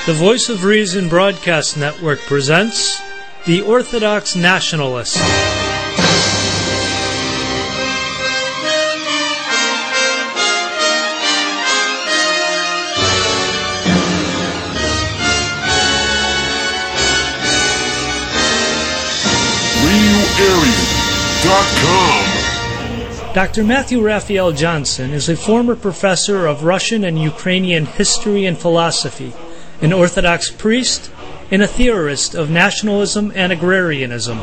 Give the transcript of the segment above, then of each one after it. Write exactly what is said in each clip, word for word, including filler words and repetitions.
The Voice of Reason Broadcast Network presents The Orthodox Nationalist. real aryan dot com. Doctor Matthew Raphael Johnson is a former professor of Russian and Ukrainian history and philosophy, an Orthodox priest, and a theorist of nationalism and agrarianism.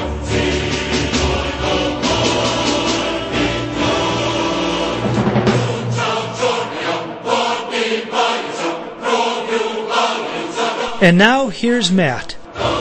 And now, here's Matt.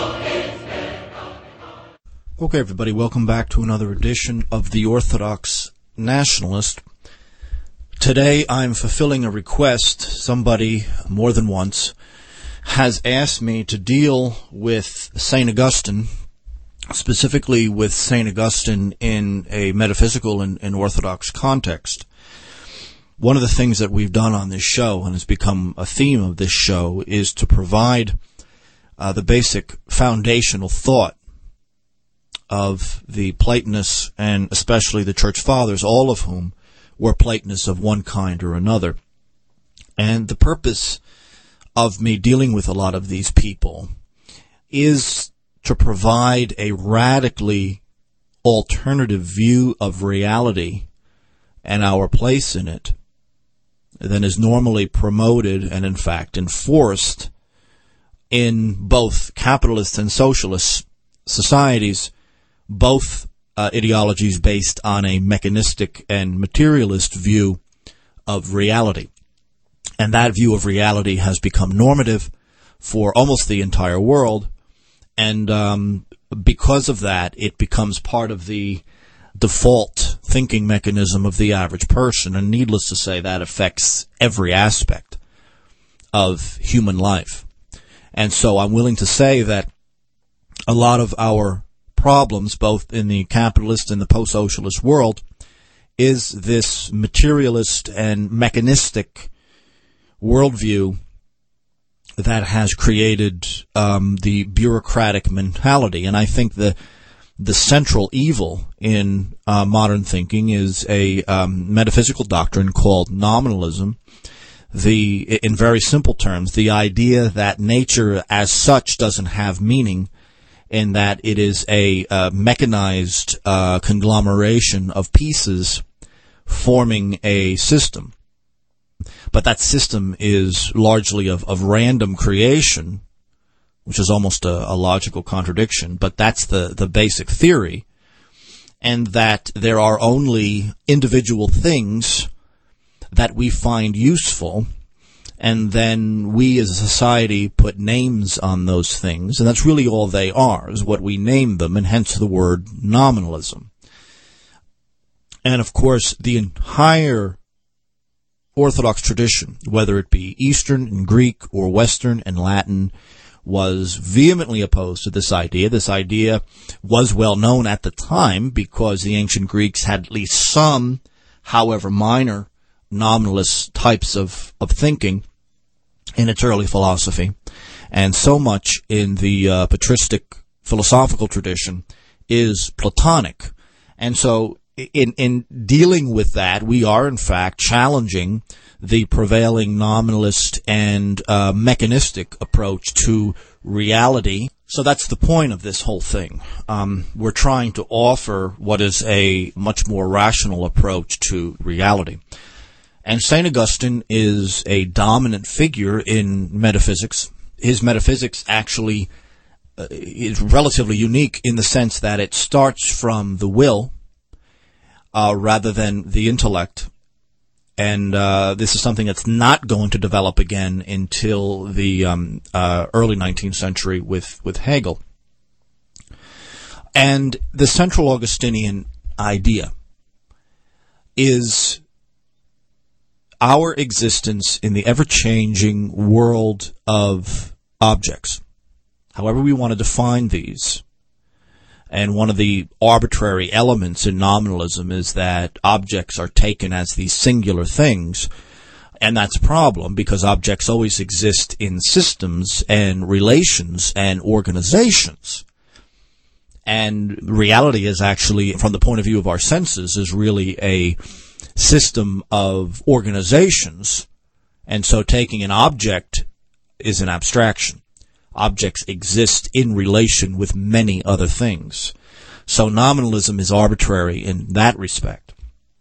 Okay, everybody, welcome back to another edition of The Orthodox Nationalist. Today, I'm fulfilling a request. Somebody, more than once, has asked me to deal with Saint Augustine, specifically with Saint Augustine in a metaphysical and, and Orthodox context. One of the things that we've done on this show, and has become a theme of this show, is to provide uh, the basic foundational thought of the Platonists, and especially the Church Fathers, all of whom were Platonists of one kind or another. And the purpose of me dealing with a lot of these people is to provide a radically alternative view of reality and our place in it than is normally promoted and, in fact, enforced in both capitalist and socialist societies, both uh, ideologies based on a mechanistic and materialist view of reality. And that view of reality has become normative for almost the entire world, and um, because of that, it becomes part of the default thinking mechanism of the average person, and needless to say, that affects every aspect of human life. And so I'm willing to say that a lot of our problems, both in the capitalist and the post-socialist world, is this materialist and mechanistic worldview that has created um, the bureaucratic mentality. And I think the the central evil in uh, modern thinking is a um, metaphysical doctrine called nominalism. The, in very simple terms, the idea that nature as such doesn't have meaning, in that it is a uh, mechanized uh, conglomeration of pieces forming a system. But that system is largely of, of random creation, which is almost a, a logical contradiction, but that's the, the basic theory, and that there are only individual things that we find useful, and then we as a society put names on those things, and that's really all they are, is what we name them, and hence the word nominalism. And of course, the entire Orthodox tradition, whether it be Eastern and Greek or Western and Latin, was vehemently opposed to this idea. This idea was well known at the time because the ancient Greeks had at least some, however minor, nominalist types of, of thinking in its early philosophy. And so much in the uh, patristic philosophical tradition is Platonic. And so in, in dealing with that, we are in fact challenging the prevailing nominalist and uh, mechanistic approach to reality. So that's the point of this whole thing. Um, we're trying to offer what is a much more rational approach to reality. And Saint Augustine is a dominant figure in metaphysics. His metaphysics actually uh, is relatively unique in the sense that it starts from the will uh, rather than the intellect. And uh, this is something that's not going to develop again until the um, uh, early nineteenth century with, with Hegel. And the central Augustinian idea is our existence in the ever-changing world of objects, however we want to define these. And one of the arbitrary elements in nominalism is that objects are taken as these singular things, And that's a problem because objects always exist in systems and relations and organizations. And reality is actually, from the point of view of our senses, is really a system of organizations. And so taking an object is an abstraction. Objects exist in relation with many other things. So nominalism is arbitrary in that respect.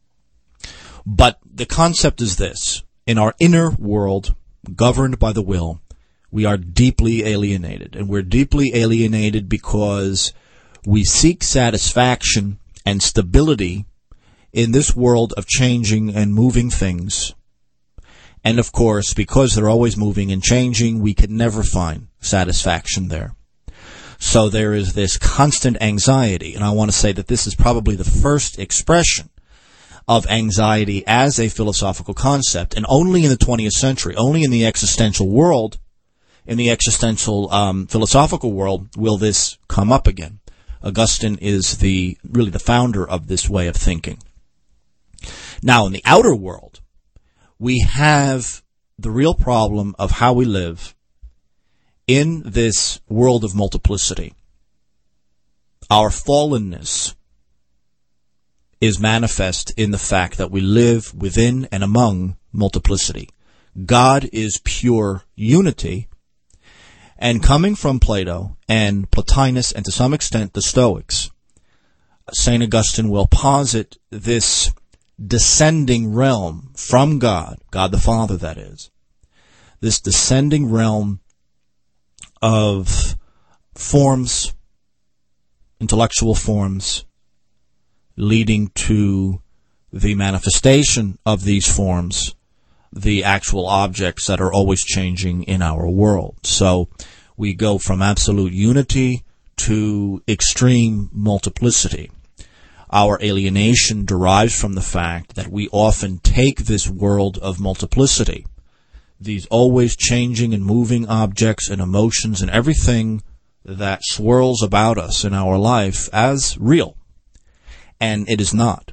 But the concept is this. In our inner world, governed by the will, we are deeply alienated. And we're deeply alienated because we seek satisfaction and stability in this world of changing and moving things. And of course, because they're always moving and changing, we can never find satisfaction there. So there is this constant anxiety. And I want to say that this is probably the first expression of anxiety as a philosophical concept, and only in the twentieth century, only in the existential world, in the existential um, philosophical world, will this come up again. Augustine is the really the founder of this way of thinking. Now, in the outer world, we have the real problem of how we live in this world of multiplicity. Our fallenness is manifest in the fact that we live within and among multiplicity. God is pure unity, and coming from Plato and Plotinus and to some extent the Stoics, Saint Augustine will posit this descending realm from God, God the Father that is, this descending realm of forms, intellectual forms, leading to the manifestation of these forms, the actual objects that are always changing in our world. So we go from absolute unity to extreme multiplicity. Our alienation derives from the fact that we often take this world of multiplicity, these always changing and moving objects and emotions and everything that swirls about us in our life, as real. And it is not.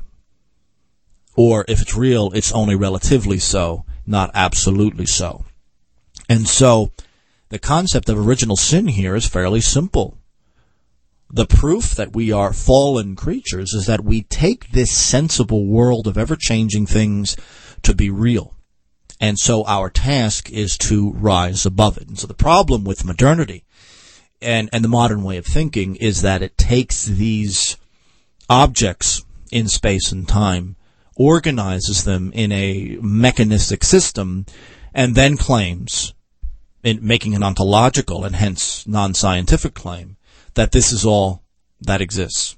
Or if it's real, it's only relatively so, not absolutely so. And so the concept of original sin here is fairly simple. The proof that we are fallen creatures is that we take this sensible world of ever-changing things to be real. And so our task is to rise above it. And so the problem with modernity and, and the modern way of thinking is that it takes these objects in space and time, organizes them in a mechanistic system, and then claims, in making an ontological and hence non-scientific claim, that this is all that exists.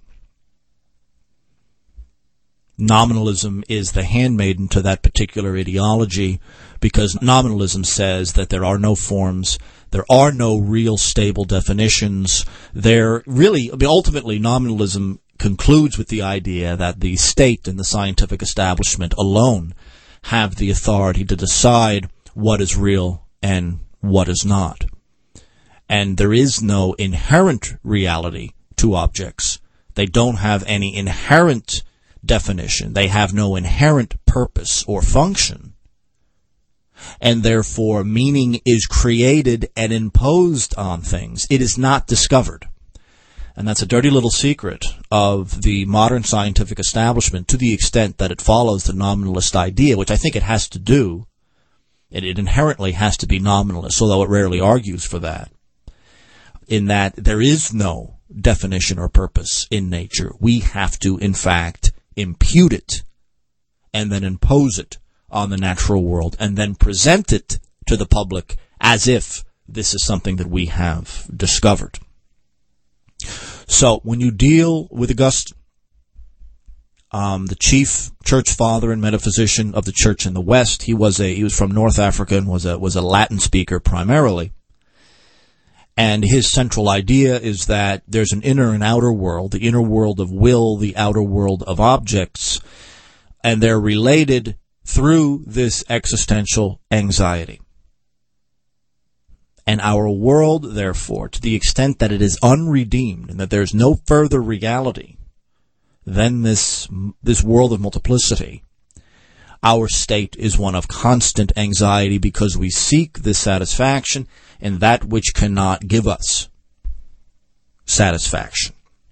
Nominalism is the handmaiden to that particular ideology, because nominalism says that there are no forms, there are no real stable definitions. There really, I mean, ultimately, nominalism concludes with the idea that the state and the scientific establishment alone have the authority to decide what is real and what is not. And there is no inherent reality to objects. They don't have any inherent definition. They have no inherent purpose or function. And therefore, meaning is created and imposed on things. It is not discovered. And that's a dirty little secret of the modern scientific establishment, to the extent that it follows the nominalist idea, which I think it has to do. It, it inherently has to be nominalist, although it rarely argues for that, in that there is no definition or purpose in nature. We have to, in fact, impute it and then impose it on the natural world and then present it to the public as if this is something that we have discovered. So when you deal with Augustine, um, the chief church father and metaphysician of the church in the West, he was a he was from North Africa and was a was a Latin speaker primarily. And his central idea is that there's an inner and outer world, the inner world of will, the outer world of objects, and they're related through this existential anxiety. And our world, therefore, to the extent that it is unredeemed and that there's no further reality than this this world of multiplicity, Our state is one of constant anxiety because we seek this satisfaction in that which cannot give us satisfaction.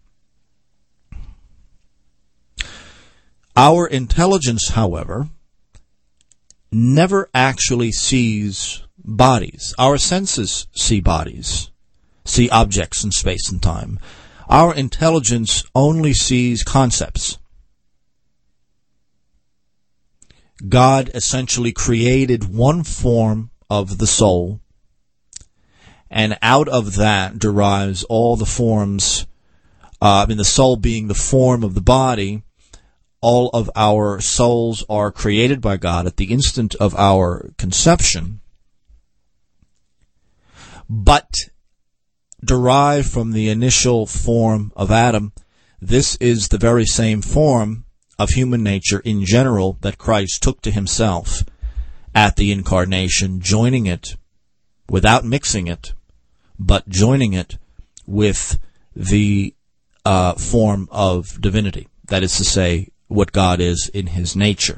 Our intelligence, however, never actually sees bodies. Our senses see bodies, see objects in space and time. Our intelligence only sees concepts. God essentially created one form of the soul, and out of that derives all the forms, uh, I mean the soul being the form of the body. All of our souls are created by God at the instant of our conception, but derived from the initial form of Adam. This is the very same form of human nature in general that Christ took to himself at the incarnation, joining it, without mixing it, but joining it with the uh, form of divinity. That is to say, what God is in his nature.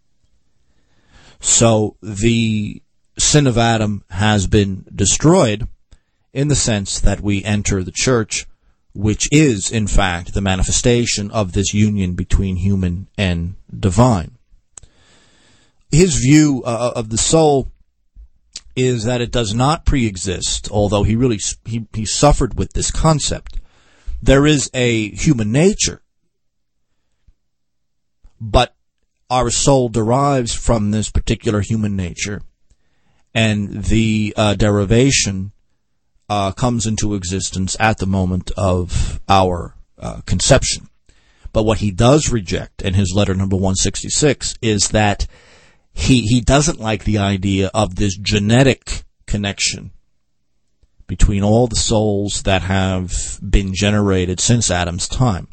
So the sin of Adam has been destroyed in the sense that we enter the church, which is, in fact, the manifestation of this union between human and divine. His view uh, of the soul is that it does not pre-exist, although he really he, he suffered with this concept. There is a human nature, but our soul derives from this particular human nature, and the uh, derivation uh, comes into existence at the moment of our uh, conception. But what he does reject in his letter number one sixty-six is that he he doesn't like the idea of this genetic connection between all the souls that have been generated since Adam's time.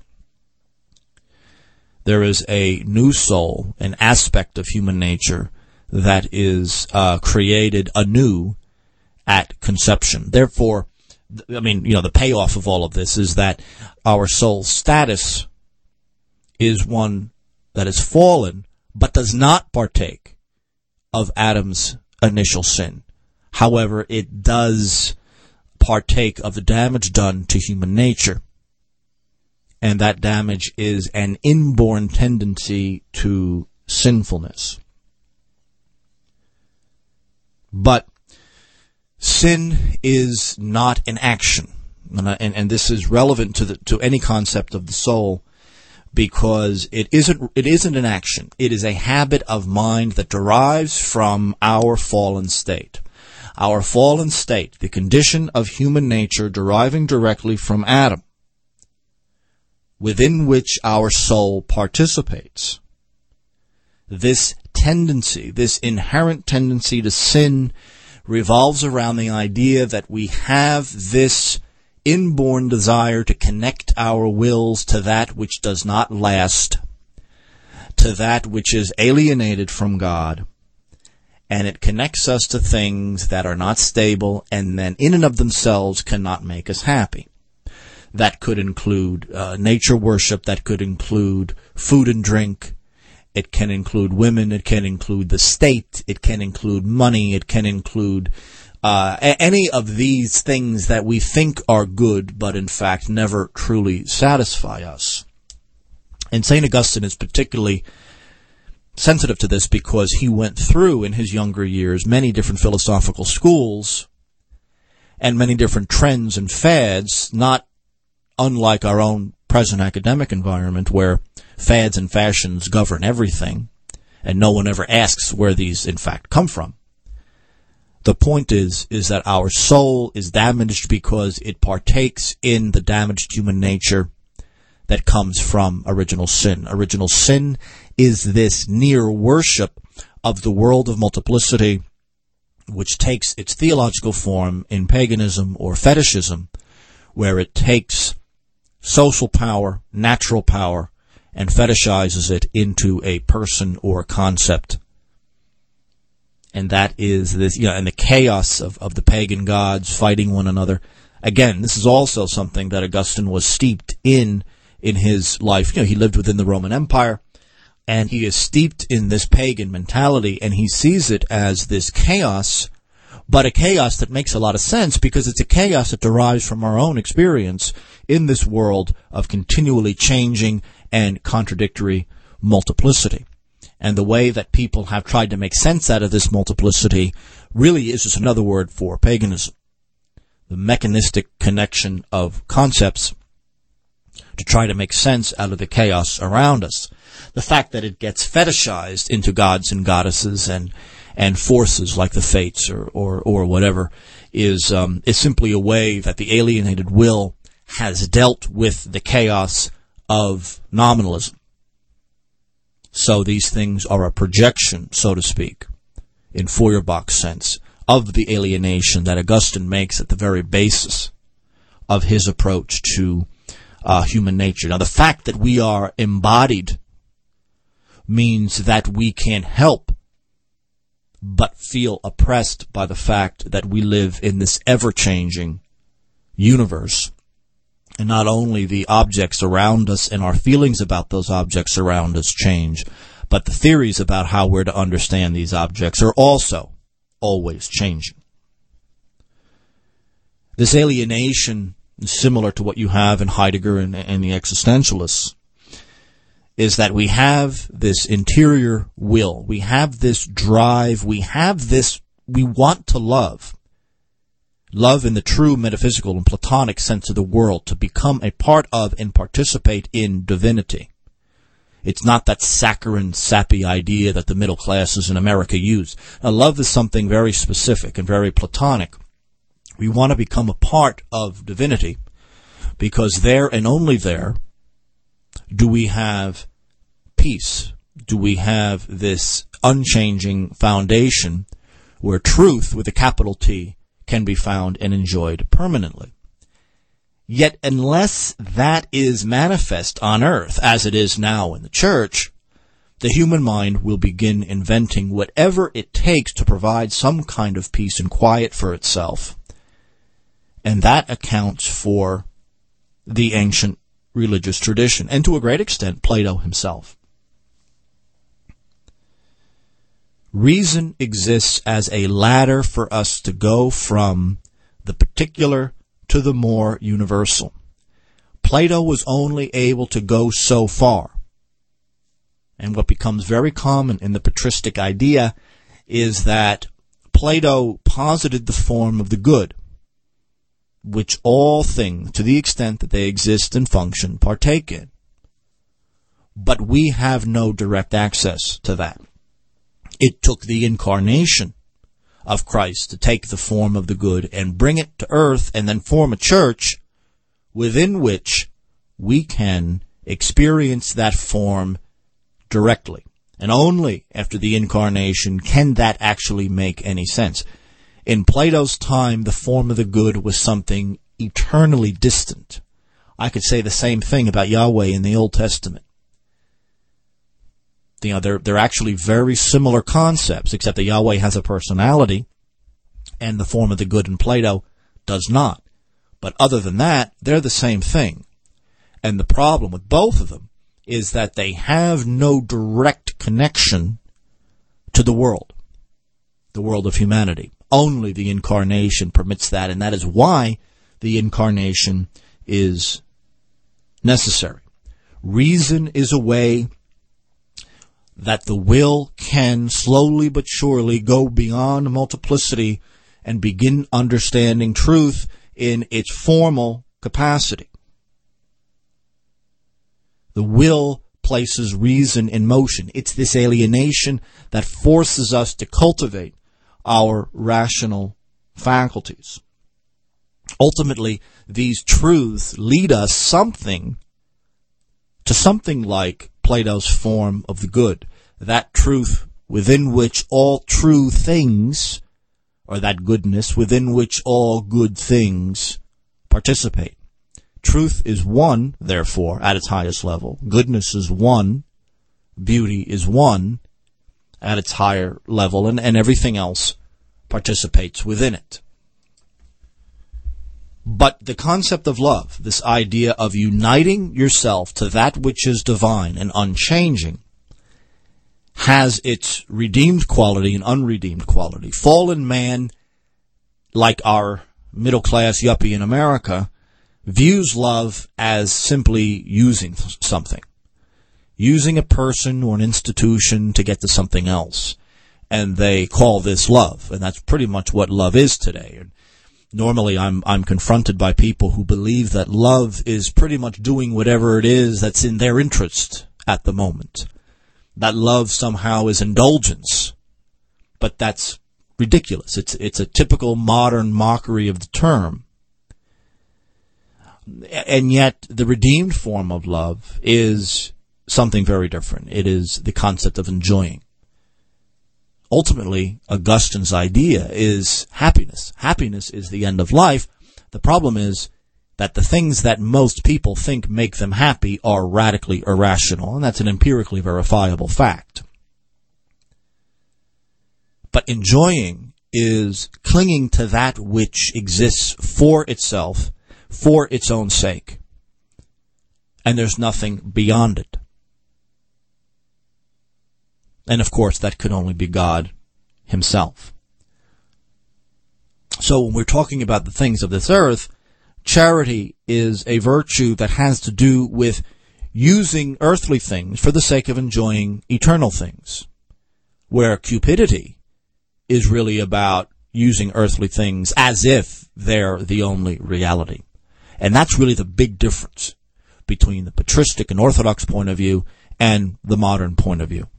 There is a new soul, an aspect of human nature that is uh, created anew at conception. Therefore, I mean, you know, the payoff of all of this is that our soul status is one that is fallen, but does not partake of Adam's initial sin. However, it does partake of the damage done to human nature. And that damage is an inborn tendency to sinfulness. But sin is not an action. And, and, and this is relevant to the, to any concept of the soul, because it isn't, it isn't an action. It is a habit of mind that derives from our fallen state. Our fallen state, the condition of human nature deriving directly from Adam, within which our soul participates. This tendency, this inherent tendency to sin, revolves around the idea that we have this inborn desire to connect our wills to that which does not last, to that which is alienated from God, and it connects us to things that are not stable and then in and of themselves cannot make us happy. That could include uh, nature worship, that could include food and drink, it can include women, it can include the state, it can include money, it can include uh, a- any of these things that we think are good but in fact never truly satisfy us. And Saint Augustine is particularly sensitive to this because he went through in his younger years many different philosophical schools and many different trends and fads, not unlike our own present academic environment where fads and fashions govern everything and no one ever asks where these in fact come from. The point is, is that our soul is damaged because it partakes in the damaged human nature that comes from original sin. Original sin is this near worship of the world of multiplicity, which takes its theological form in paganism or fetishism, where it takes social power, natural power, and fetishizes it into a person or concept. And that is this, you know, and the chaos of, of the pagan gods fighting one another. Again, this is also something that Augustine was steeped in in his life. You know, he lived within the Roman Empire. And he is steeped in this pagan mentality, and he sees it as this chaos, but a chaos that makes a lot of sense because it's a chaos that derives from our own experience in this world of continually changing and contradictory multiplicity. And the way that people have tried to make sense out of this multiplicity really is just another word for paganism. The mechanistic connection of concepts to try to make sense out of the chaos around us. The fact that it gets fetishized into gods and goddesses and and forces like the fates or or, or whatever is um, is simply a way that the alienated will has dealt with the chaos of nominalism. So these things are a projection, so to speak, in Feuerbach's sense, of the alienation that Augustine makes at the very basis of his approach to uh, human nature. Now, the fact that we are embodied means that we can't help but feel oppressed by the fact that we live in this ever-changing universe. And not only the objects around us and our feelings about those objects around us change, but the theories about how we're to understand these objects are also always changing. This alienation is similar to what you have in Heidegger and, and the existentialists, is that we have this interior will, we have this drive, we have this, we want to love. Love in the true metaphysical and Platonic sense of the world, to become a part of and participate in divinity. It's not that saccharine, sappy idea that the middle classes in America use. Now, love is something very specific and very Platonic. We want to become a part of divinity because there and only there do we have peace, do we have this unchanging foundation where truth with a capital T can be found and enjoyed permanently. Yet unless that is manifest on earth, as it is now in the church, the human mind will begin inventing whatever it takes to provide some kind of peace and quiet for itself. And that accounts for the ancient religious tradition, and to a great extent, Plato himself. Reason exists as a ladder for us to go from the particular to the more universal. Plato was only able to go so far. And what becomes very common in the patristic idea is that Plato posited the form of the good, which all things, to the extent that they exist and function, partake in. But we have no direct access to that. It took the incarnation of Christ to take the form of the good and bring it to earth and then form a church within which we can experience that form directly. And only after the incarnation can that actually make any sense. In Plato's time, the form of the good was something eternally distant. I could say the same thing about Yahweh in the Old Testament. You know, they're, they're actually very similar concepts, except that Yahweh has a personality, and the form of the good in Plato does not. But other than that, they're the same thing. And the problem with both of them is that they have no direct connection to the world, the world of humanity. Only the incarnation permits that, and that is why the incarnation is necessary. Reason is a way that the will can slowly but surely go beyond multiplicity and begin understanding truth in its formal capacity. The will places reason in motion. It's this alienation that forces us to cultivate our rational faculties. Ultimately, these truths lead us something to something like Plato's form of the good, that truth within which all true things, or that goodness within which all good things participate. Truth is one, therefore, at its highest level. Goodness is one. Beauty is one at its higher level, and, and everything else participates within it. But the concept of love, this idea of uniting yourself to that which is divine and unchanging, has its redeemed quality and unredeemed quality. Fallen man, like our middle-class yuppie in America, views love as simply using something, using a person or an institution to get to something else. And they call this love, and that's pretty much what love is today. And normally I'm I'm confronted by people who believe that love is pretty much doing whatever it is that's in their interest at the moment. That love somehow is indulgence. But that's ridiculous. It's it's a typical modern mockery of the term. And yet the redeemed form of love is something very different. It is the concept of enjoying. Ultimately, Augustine's idea is happiness. Happiness is the end of life. The problem is that the things that most people think make them happy are radically irrational, and that's an empirically verifiable fact. But enjoying is clinging to that which exists for itself, for its own sake, and there's nothing beyond it. And of course, that could only be God himself. So when we're talking about the things of this earth, charity is a virtue that has to do with using earthly things for the sake of enjoying eternal things, where cupidity is really about using earthly things as if they're the only reality. And that's really the big difference between the patristic and orthodox point of view and the modern point of view.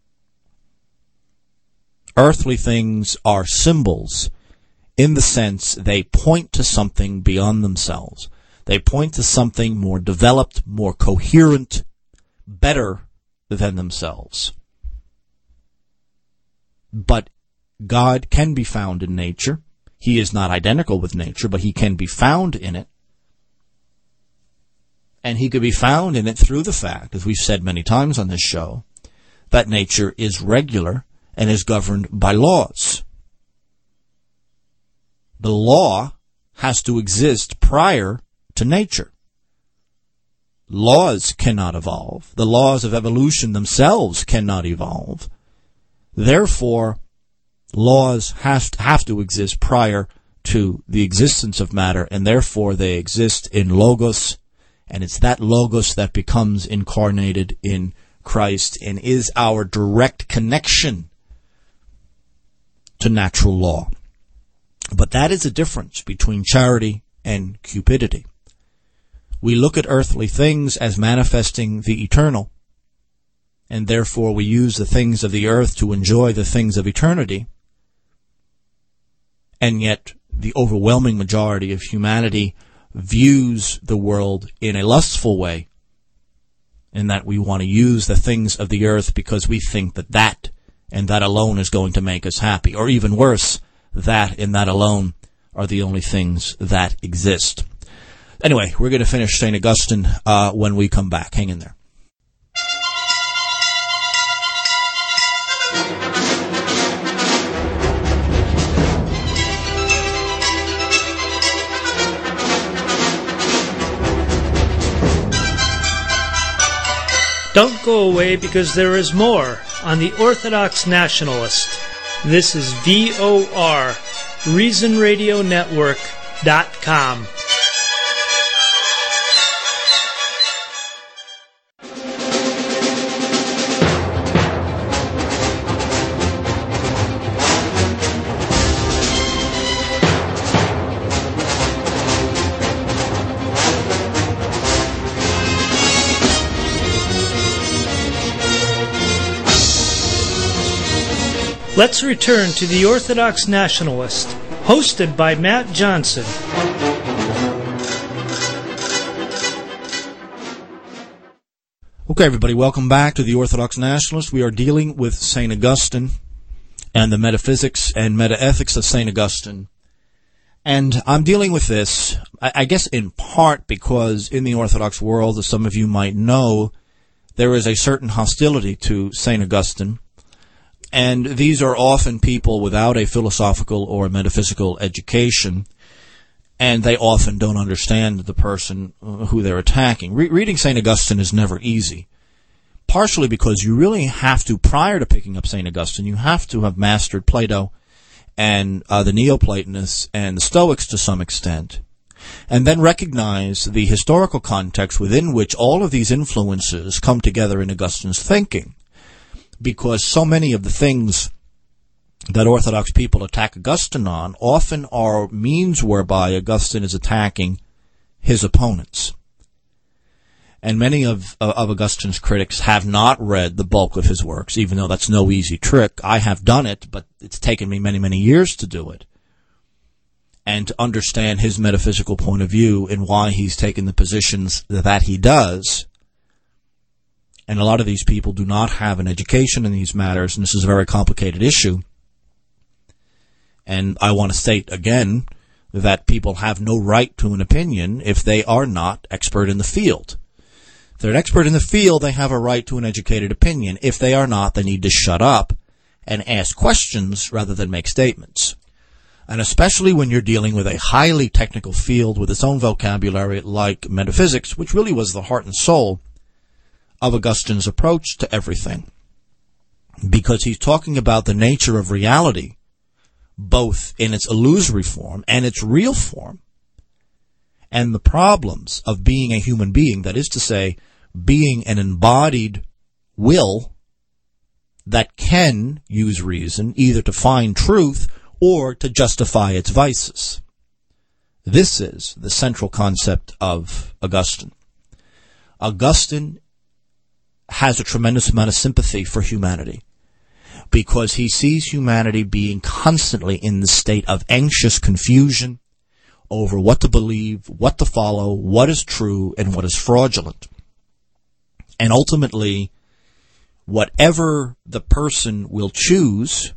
Earthly things are symbols in the sense they point to something beyond themselves. They point to something more developed, more coherent, better than themselves. But God can be found in nature. He is not identical with nature, but he can be found in it. And he could be found in it through the fact, as we've said many times on this show, that nature is regular and is governed by laws. The law has to exist prior to nature. Laws cannot evolve. The laws of evolution themselves cannot evolve. Therefore, laws have to, have to exist prior to the existence of matter, and therefore they exist in Logos, and it's that Logos that becomes incarnated in Christ and is our direct connection to natural law. But that is a difference between charity and cupidity. We look at earthly things as manifesting the eternal, and therefore we use the things of the earth to enjoy the things of eternity. And yet the overwhelming majority of humanity views the world in a lustful way, in that we want to use the things of the earth because we think that that and that alone is going to make us happy. Or even worse, that and that alone are the only things that exist. Anyway, we're going to finish Saint Augustine uh, when we come back. Hang in there. Don't go away, because there is more on the Orthodox Nationalist. This is V O R, Reason Radio Network dot com. Let's return to the Orthodox Nationalist, hosted by Matt Johnson. Okay, everybody, welcome back to the Orthodox Nationalist. We are dealing with Saint Augustine and the metaphysics and metaethics of Saint Augustine. And I'm dealing with this, I guess, in part because in the Orthodox world, as some of you might know, there is a certain hostility to Saint Augustine. And these are often people without a philosophical or metaphysical education, and they often don't understand the person who they're attacking. Re- reading Saint Augustine is never easy, partially because you really have to, prior to picking up Saint Augustine, you have to have mastered Plato and uh, the Neoplatonists and the Stoics to some extent, and then recognize the historical context within which all of these influences come together in Augustine's thinking, because so many of the things that Orthodox people attack Augustine on often are means whereby Augustine is attacking his opponents. And many of, uh, of Augustine's critics have not read the bulk of his works, even though that's no easy trick. I have done it, but it's taken me many, many years to do it, and to understand his metaphysical point of view and why he's taken the positions that he does. And a lot of these people do not have an education in these matters, and this is a very complicated issue. And I want to state again that people have no right to an opinion if they are not expert in the field. If they're an expert in the field, they have a right to an educated opinion. If they are not, they need to shut up and ask questions rather than make statements. And especially when you're dealing with a highly technical field with its own vocabulary like metaphysics, which really was the heart and soul of Augustine's approach to everything. Because he's talking about the nature of reality, both in its illusory form and its real form, and the problems of being a human being, that is to say, being an embodied will that can use reason either to find truth or to justify its vices. This is the central concept of Augustine. Augustine has a tremendous amount of sympathy for humanity, because he sees humanity being constantly in the state of anxious confusion over what to believe, what to follow, what is true, and what is fraudulent. And ultimately, whatever the person will choose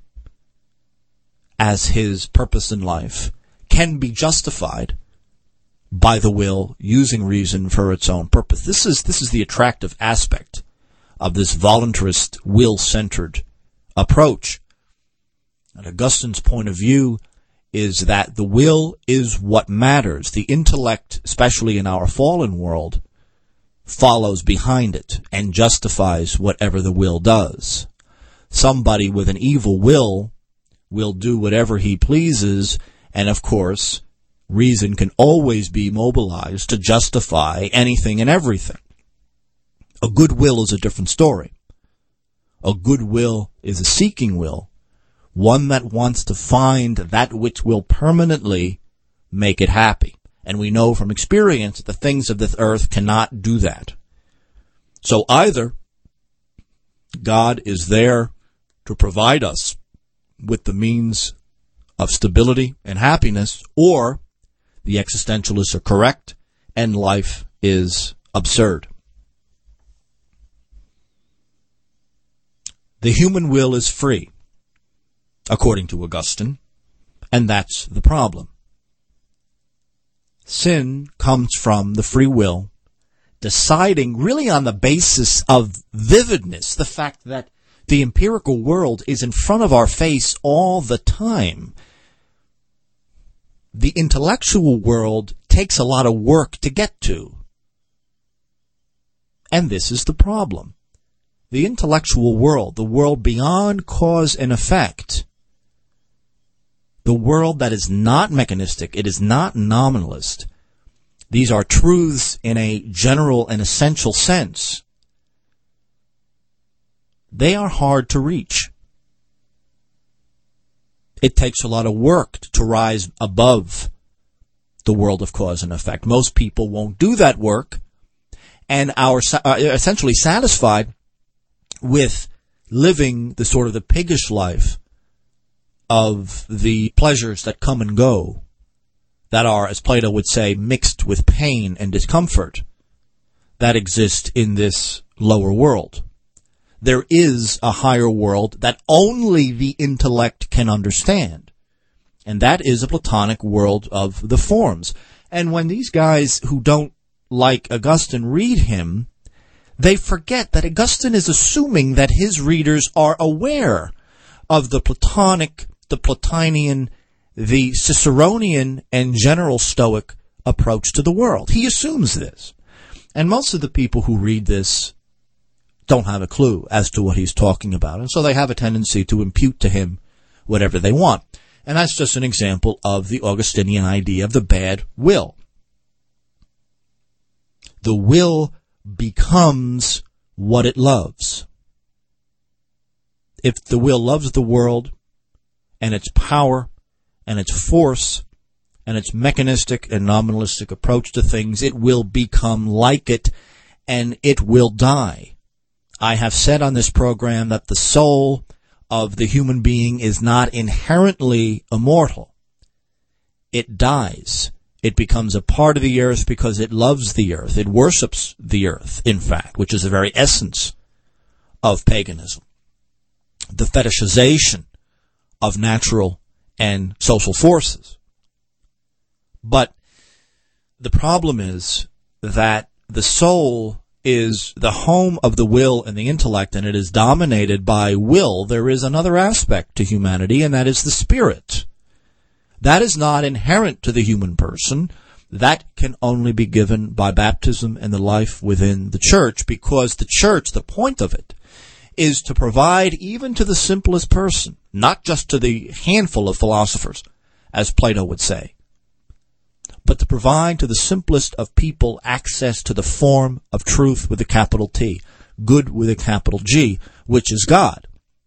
as his purpose in life can be justified by the will using reason for its own purpose. This is, this is the attractive aspect of this voluntarist, will-centered approach. And Augustine's point of view is that the will is what matters. The intellect, especially in our fallen world, follows behind it and justifies whatever the will does. Somebody with an evil will will do whatever he pleases, and of course, reason can always be mobilized to justify anything and everything. A good will is a different story. A good will is a seeking will, one that wants to find that which will permanently make it happy. And we know from experience that the things of this earth cannot do that. So either God is there to provide us with the means of stability and happiness, or the existentialists are correct and life is absurd. The human will is free, according to Augustine, and that's the problem. Sin comes from the free will deciding really on the basis of vividness, the fact that the empirical world is in front of our face all the time. The intellectual world takes a lot of work to get to. And this is the problem. The intellectual world, the world beyond cause and effect, the world that is not mechanistic, it is not nominalist. These are truths in a general and essential sense. They are hard to reach. It takes a lot of work to rise above the world of cause and effect. Most people won't do that work and are uh, essentially satisfied with living the sort of the piggish life of the pleasures that come and go, that are, as Plato would say, mixed with pain and discomfort, that exist in this lower world. There is a higher world that only the intellect can understand, and that is a Platonic world of the forms. And when these guys who don't like Augustine read him, they forget that Augustine is assuming that his readers are aware of the Platonic, the Plotinian, the Ciceronian, and general Stoic approach to the world. He assumes this. And most of the people who read this don't have a clue as to what he's talking about. And so they have a tendency to impute to him whatever they want. And that's just an example of the Augustinian idea of the bad will. The will becomes what it loves. If the will loves the world and its power and its force and its mechanistic and nominalistic approach to things, it will become like it, and it will die. I have said on this program that the soul of the human being is not inherently immortal. It dies. It becomes a part of the earth because it loves the earth. It worships the earth, in fact, which is the very essence of paganism. The fetishization of natural and social forces. But the problem is that the soul is the home of the will and the intellect, and it is dominated by will. There is another aspect to humanity, and that is the spirit. That is not inherent to the human person. That can only be given by baptism and the life within the church, because the church, the point of it, is to provide even to the simplest person, not just to the handful of philosophers, as Plato would say, but to provide to the simplest of people access to the form of truth with a capital T, good with a capital G, which is God.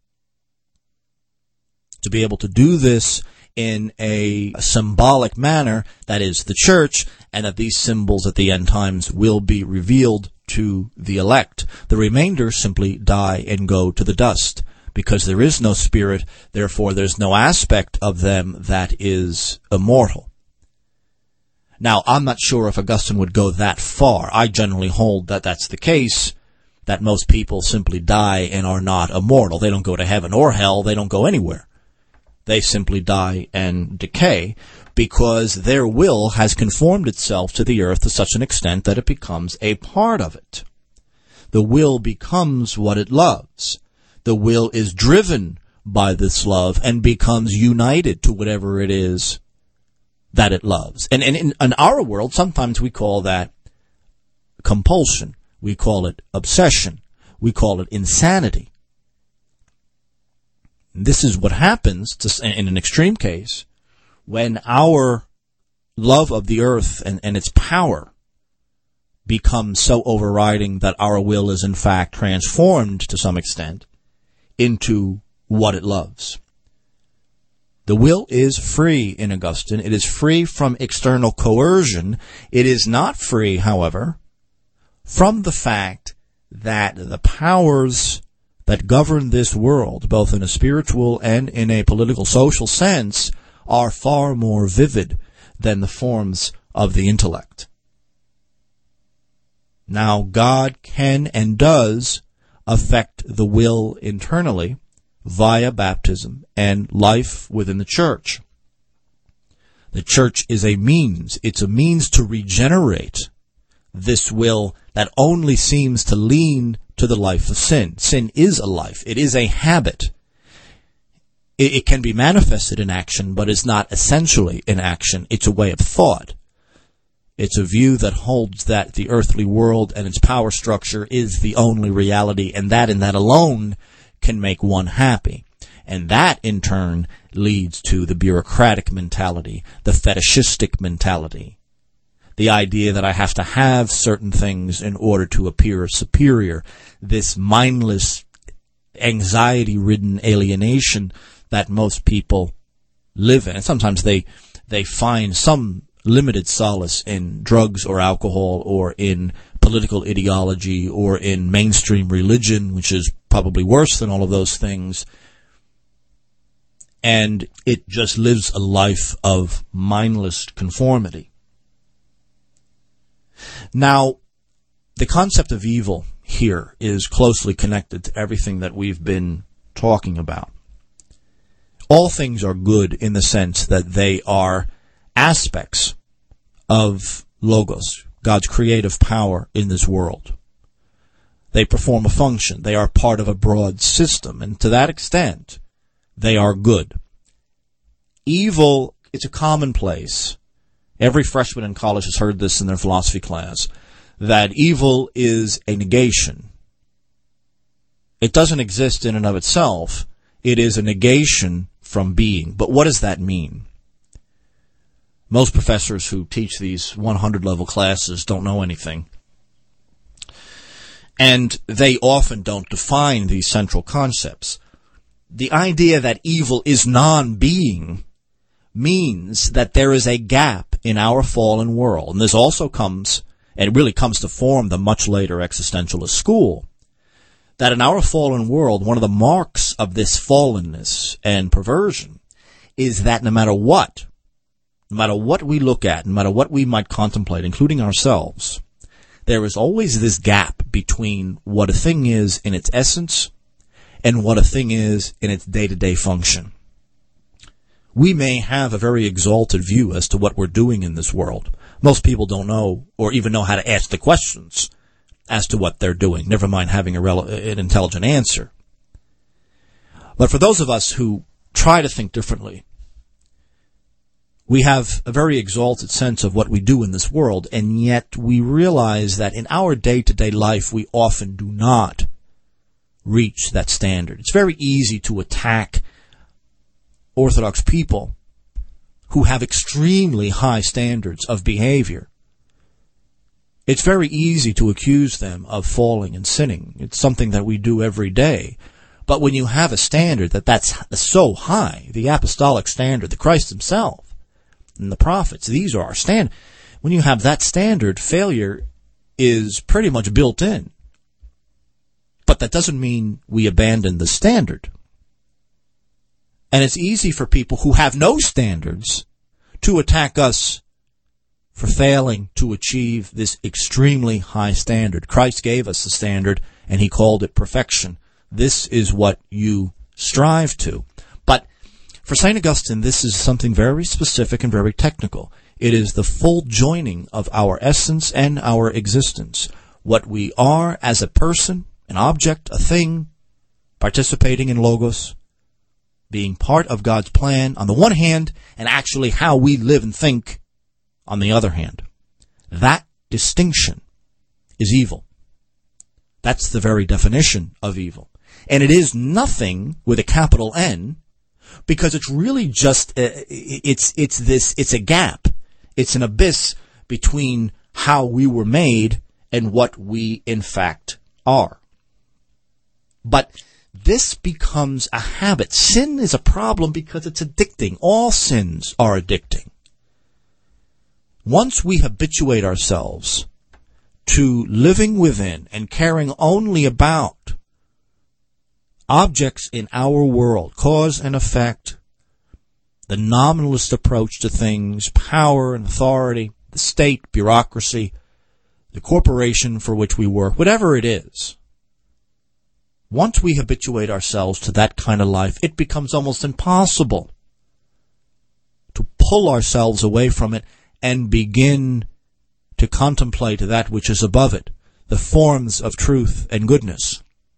To be able to do this in a symbolic manner, that is the church, and that these symbols at the end times will be revealed to the elect. The remainder simply die and go to the dust, because there is no spirit, therefore there's no aspect of them that is immortal. Now, I'm not sure if Augustine would go that far. I generally hold that that's the case, that most people simply die and are not immortal. They don't go to heaven or hell. They don't go anywhere. They simply die and decay because their will has conformed itself to the earth to such an extent that it becomes a part of it. The will becomes what it loves. The will is driven by this love and becomes united to whatever it is that it loves. And, and in, in our world, sometimes we call that compulsion. We call it obsession. We call it insanity. This is what happens, to, in an extreme case, when our love of the earth and, and its power becomes so overriding that our will is in fact transformed to some extent into what it loves. The will is free in Augustine. It is free from external coercion. It is not free, however, from the fact that the powers that govern this world, both in a spiritual and in a political social sense, are far more vivid than the forms of the intellect. Now, God can and does affect the will internally via baptism and life within the church. The church is a means. It's a means to regenerate this will that only seems to lean to the life of sin. Sin is a life. It is a habit. It, it can be manifested in action, but is not essentially in action. It's a way of thought. It's a view that holds that the earthly world and its power structure is the only reality, and that and that alone can make one happy. And that, in turn, leads to the bureaucratic mentality, the fetishistic mentality, the idea that I have to have certain things in order to appear superior, this mindless, anxiety-ridden alienation that most people live in. And sometimes they they find some limited solace in drugs or alcohol or in political ideology or in mainstream religion, which is probably worse than all of those things. And it just lives a life of mindless conformity. Now, the concept of evil here is closely connected to everything that we've been talking about. All things are good in the sense that they are aspects of Logos, God's creative power in this world. They perform a function. They are part of a broad system, and to that extent, they are good. Evil, it's a commonplace. Every freshman in college has heard this in their philosophy class, that evil is a negation. It doesn't exist in and of itself. It is a negation from being. But what does that mean? Most professors who teach these one hundred level classes don't know anything. And they often don't define these central concepts. The idea that evil is non-being means that there is a gap in our fallen world. And this also comes, and it really comes to form the much later existentialist school, that in our fallen world, one of the marks of this fallenness and perversion is that no matter what, no matter what we look at, no matter what we might contemplate, including ourselves, there is always this gap between what a thing is in its essence and what a thing is in its day-to-day function. We may have a very exalted view as to what we're doing in this world. Most people don't know or even know how to ask the questions as to what they're doing, never mind having a rele- an intelligent answer. But for those of us who try to think differently, we have a very exalted sense of what we do in this world, and yet we realize that in our day-to-day life we often do not reach that standard. It's very easy to attack Orthodox people who have extremely high standards of behavior. It's very easy to accuse them of falling and sinning. It's something that we do every day. But when you have a standard that that's so high, the apostolic standard, the Christ himself, and the prophets, these are our standard. When you have that standard, failure is pretty much built in. But that doesn't mean we abandon the standard. And it's easy for people who have no standards to attack us for failing to achieve this extremely high standard. Christ gave us the standard, and he called it perfection. This is what you strive to. But for Saint Augustine, this is something very specific and very technical. It is the full joining of our essence and our existence. What we are as a person, an object, a thing, participating in Logos, being part of God's plan on the one hand, and actually how we live and think on the other hand. That distinction is evil. That's the very definition of evil. And it is nothing with a capital N, because it's really just, uh, it's, it's this, it's a gap. It's an abyss between how we were made and what we in fact are. But this becomes a habit. Sin is a problem because it's addicting. All sins are addicting. Once we habituate ourselves to living within and caring only about objects in our world, cause and effect, the nominalist approach to things, power and authority, the state, bureaucracy, the corporation for which we work, whatever it is, once we habituate ourselves to that kind of life, it becomes almost impossible to pull ourselves away from it and begin to contemplate that which is above it, the forms of truth and goodness.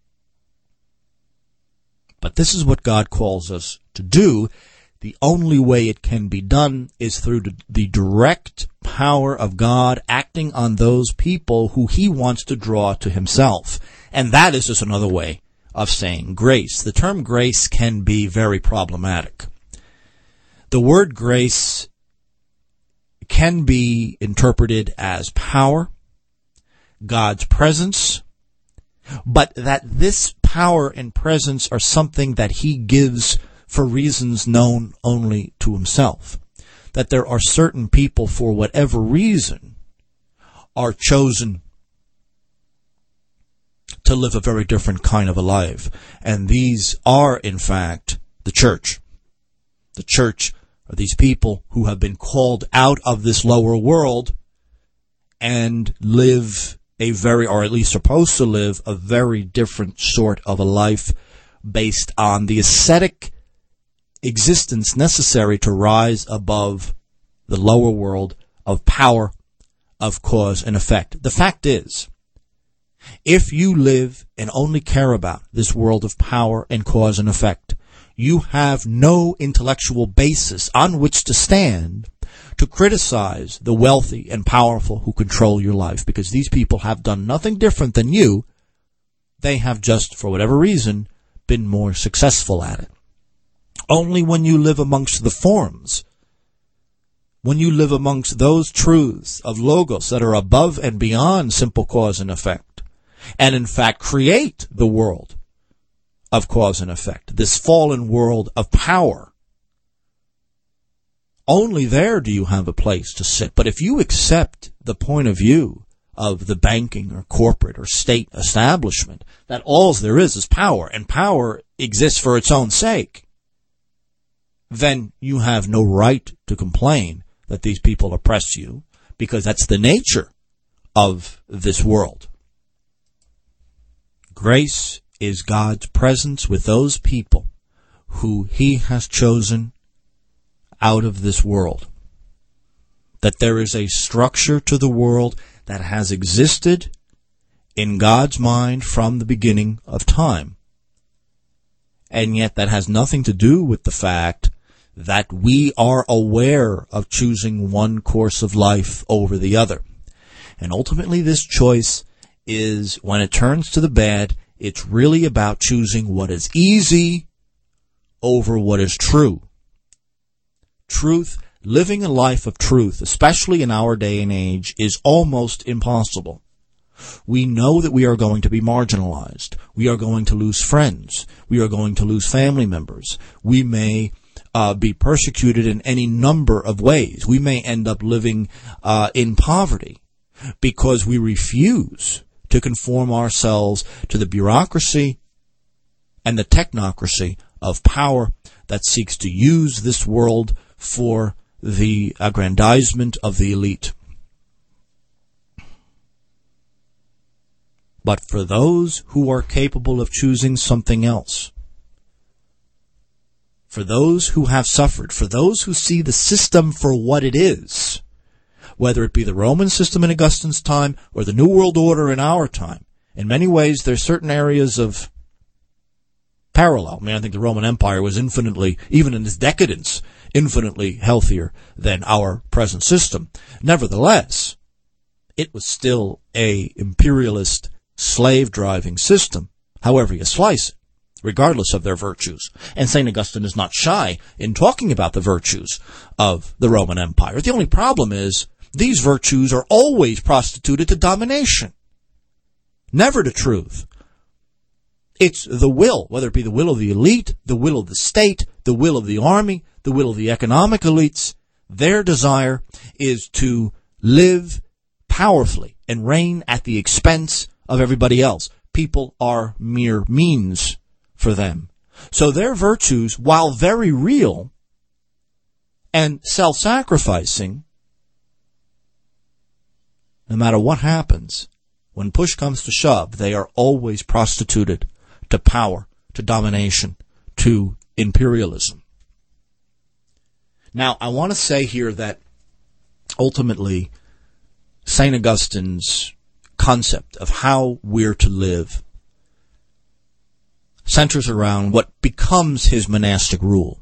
But this is what God calls us to do. The only way it can be done is through the direct power of God acting on those people who he wants to draw to himself. And that is just another way of saying grace. The term grace can be very problematic. The word grace can be interpreted as power, God's presence, but that this power and presence are something that he gives for reasons known only to himself. That there are certain people, for whatever reason, are chosen to live a very different kind of a life. And these are, in fact, the church. The church are these people who have been called out of this lower world and live a very, or at least supposed to live, a very different sort of a life based on the ascetic existence necessary to rise above the lower world of power, of cause and effect. The fact is, if you live and only care about this world of power and cause and effect, you have no intellectual basis on which to stand to criticize the wealthy and powerful who control your life, because these people have done nothing different than you They have just, for whatever reason, been more successful at it. Only when you live amongst the forms, when you live amongst those truths of Logos that are above and beyond simple cause and effect, and in fact create the world of cause and effect, this fallen world of power, only there do you have a place to sit. But if you accept the point of view of the banking or corporate or state establishment, that all there is is power, and power exists for its own sake, then you have no right to complain that these people oppress you, because that's the nature of this world. Grace is God's presence with those people who He has chosen out of this world. That there is a structure to the world that has existed in God's mind from the beginning of time. And yet that has nothing to do with the fact that we are aware of choosing one course of life over the other. And ultimately this choice is, when it turns to the bad, it's really about choosing what is easy over what is true. Truth, living a life of truth, especially in our day and age, is almost impossible. We know that we are going to be marginalized. We are going to lose friends. We are going to lose family members. We may uh, be persecuted in any number of ways. We may end up living uh, in poverty because we refuse to conform ourselves to the bureaucracy and the technocracy of power that seeks to use this world for the aggrandizement of the elite. But for those who are capable of choosing something else, for those who have suffered, for those who see the system for what it is, whether it be the Roman system in Augustine's time or the New World Order in our time, in many ways there's certain areas of parallel. I mean, I think the Roman Empire was infinitely, even in its decadence, infinitely healthier than our present system. Nevertheless, it was still a imperialist, slave-driving system, however you slice it, regardless of their virtues. And Saint Augustine is not shy in talking about the virtues of the Roman Empire. The only problem is these virtues are always prostituted to domination, never to truth. It's the will, whether it be the will of the elite, the will of the state, the will of the army, the will of the economic elites. Their desire is to live powerfully and reign at the expense of everybody else. People are mere means for them. So their virtues, while very real and self-sacrificing, no matter what happens, when push comes to shove, they are always prostituted to power, to domination, to imperialism. Now, I want to say here that ultimately Saint Augustine's concept of how we're to live centers around what becomes his monastic rule.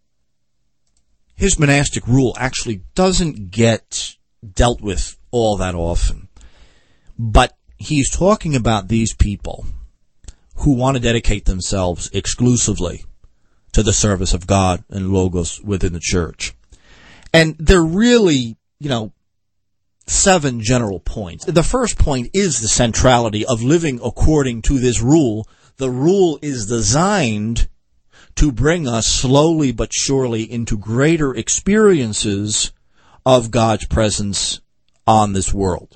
His monastic rule actually doesn't get dealt with all that often, but he's talking about these people who want to dedicate themselves exclusively to the service of God and Logos within the church. And they're really, you know, seven general points. The first point is the centrality of living according to this rule. The rule is designed to bring us slowly but surely into greater experiences of God's presence on this world.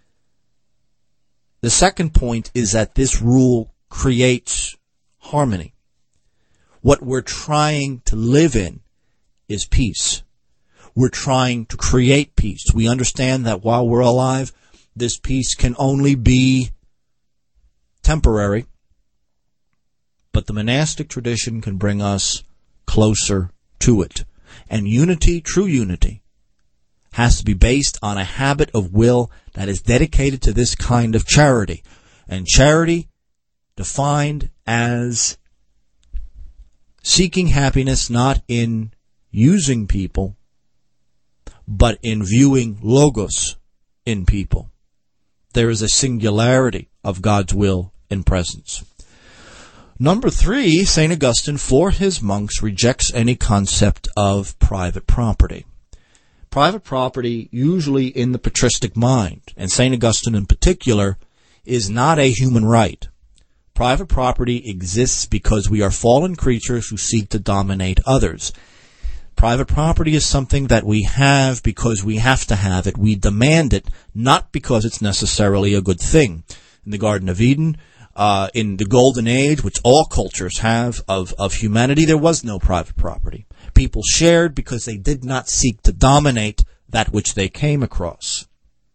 The second point is that this rule creates harmony. What we're trying to live in is peace. We're trying to create peace. We understand that while we're alive, this peace can only be temporary, but the monastic tradition can bring us closer to it. And unity, true unity, has to be based on a habit of will that is dedicated to this kind of charity. And charity defined as seeking happiness not in using people, but in viewing Logos in people. There is a singularity of God's will and presence. Number three, Saint Augustine, for his monks, rejects any concept of private property. Private property, usually in the patristic mind, and Saint Augustine in particular, is not a human right. Private property exists because we are fallen creatures who seek to dominate others. Private property is something that we have because we have to have it. We demand it, not because it's necessarily a good thing. In the Garden of Eden, uh, in the Golden Age, which all cultures have of, of humanity, there was no private property. People shared because they did not seek to dominate that which they came across.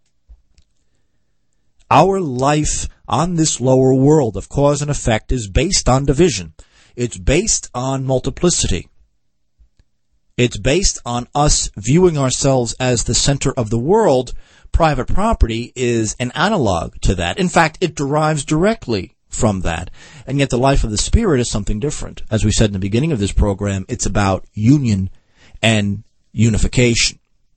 Our life on this lower world of cause and effect is based on division. It's based on multiplicity. It's based on us viewing ourselves as the center of the world. Private property is an analog to that. In fact, it derives directly from that. And yet the life of the Spirit is something different. As we said in the beginning of this program, it's about union and unification.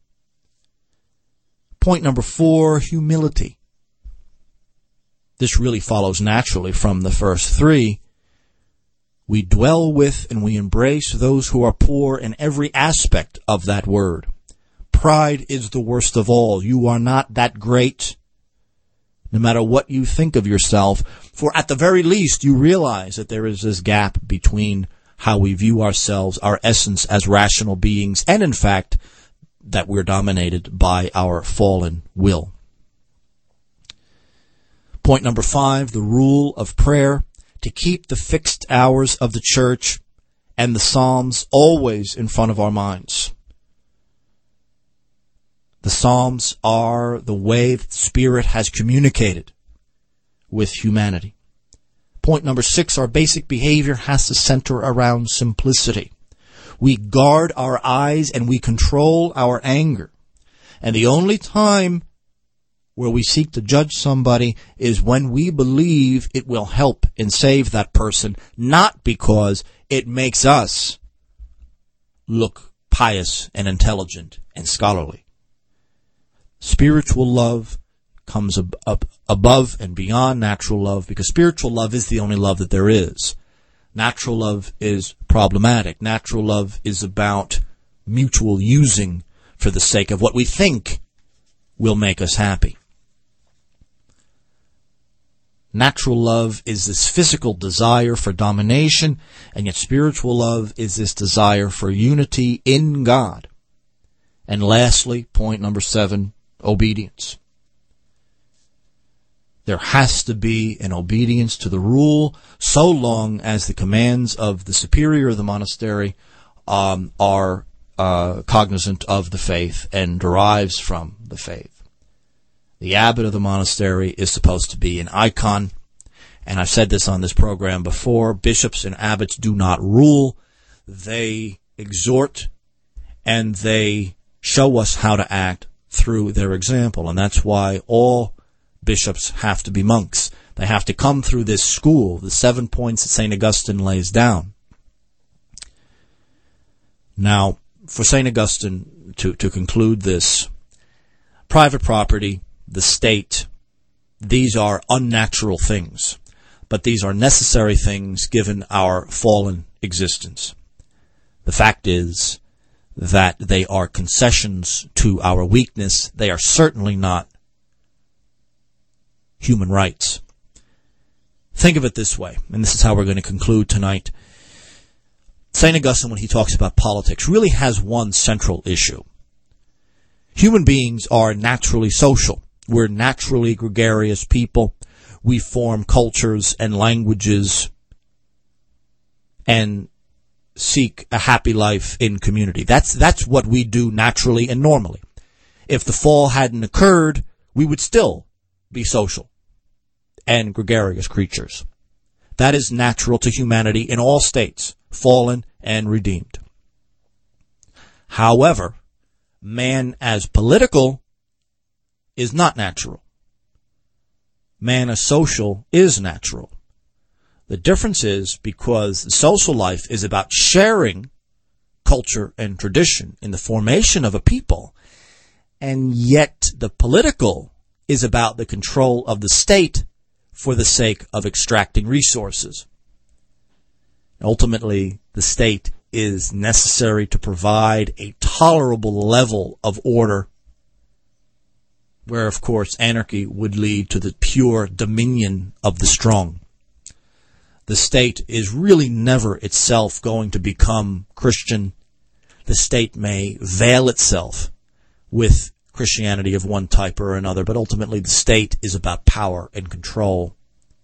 Point number four, humility. This really follows naturally from the first three. We dwell with and we embrace those who are poor in every aspect of that word. Pride is the worst of all. You are not that great, no matter what you think of yourself, for at the very least you realize that there is this gap between how we view ourselves, our essence as rational beings, and in fact that we're dominated by our fallen will. Point number five, the rule of prayer, to keep the fixed hours of the church and the Psalms always in front of our minds. The Psalms are the way that the Spirit has communicated with humanity. Point number six, our basic behavior has to center around simplicity. We guard our eyes and we control our anger. And the only time where we seek to judge somebody is when we believe it will help and save that person, not because it makes us look pious and intelligent and scholarly. Spiritual love comes ab- ab- above and beyond natural love, because spiritual love is the only love that there is. Natural love is problematic. Natural love is about mutual using for the sake of what we think will make us happy. Natural love is this physical desire for domination, and yet spiritual love is this desire for unity in God. And lastly, point number seven, obedience. There has to be an obedience to the rule so long as the commands of the superior of the monastery um, are uh, cognizant of the faith and derives from the faith. The abbot of the monastery is supposed to be an icon, and I've said this on this program before. Bishops and abbots do not rule. They exhort and they show us how to act through their example, and that's why all bishops have to be monks. They have to come through this school, the seven points that Saint Augustine lays down. Now, for Saint Augustine, to, to conclude this, private property, the state, these are unnatural things, but these are necessary things given our fallen existence. The fact is that they are concessions to our weakness. They are certainly not human rights. Think of it this way, and this is how we're going to conclude tonight. Saint Augustine, when he talks about politics, really has one central issue. Human beings are naturally social. We're naturally gregarious people. We form cultures and languages and seek a happy life in community. That's that's what we do naturally and normally. If the fall hadn't occurred, we would still be social and gregarious creatures. That is natural to humanity in all states, fallen and redeemed. However, man as political is not natural. Man as social is natural. The difference is because the social life is about sharing culture and tradition in the formation of a people, and yet the political is about the control of the state for the sake of extracting resources. Ultimately, the state is necessary to provide a tolerable level of order, where, of course, anarchy would lead to the pure dominion of the strong. The state is really never itself going to become Christian. The state may veil itself with Christianity of one type or another, but ultimately the state is about power and control.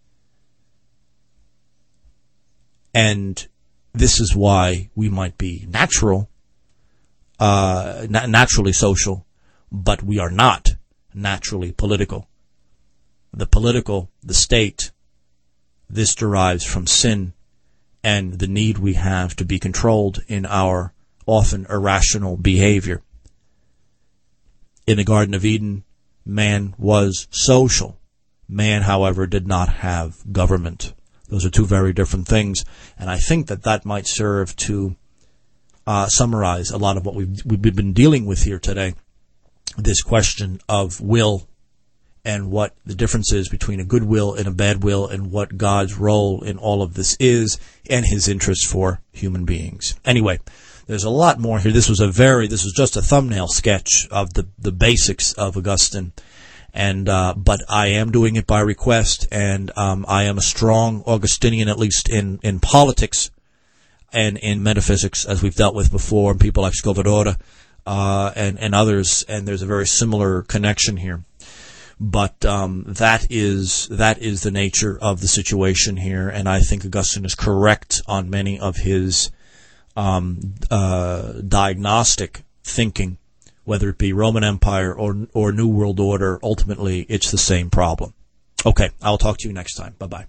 And this is why we might be natural, uh, na- naturally social, but we are not naturally political. The political, the state, this derives from sin and the need we have to be controlled in our often irrational behavior. In the Garden of Eden, man was social. Man, however, did not have government. Those are two very different things, and I think that that might serve to uh, summarize a lot of what we've, we've been dealing with here today, this question of will and what the difference is between a good will and a bad will, and what God's role in all of this is, and his interest for human beings. Anyway, there's a lot more here. This was a very, this was just a thumbnail sketch of the, the basics of Augustine. And, uh, but I am doing it by request, and, um, I am a strong Augustinian, at least in, in politics and in metaphysics, as we've dealt with before, and people like Scovidora, uh, and, and others, and there's a very similar connection here. But, um, that is, that is the nature of the situation here, and I think Augustine is correct on many of his, um, uh, diagnostic thinking. Whether it be Roman Empire or or New World Order, ultimately it's the same problem. Okay, I'll talk to you next time. Bye-bye.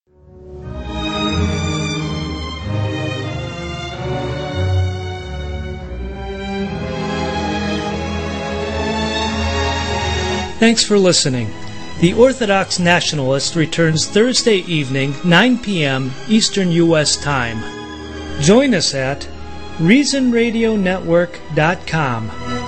Thanks for listening. The Orthodox Nationalist returns Thursday evening, nine p.m. Eastern U S Time. Join us at reason radio network dot com.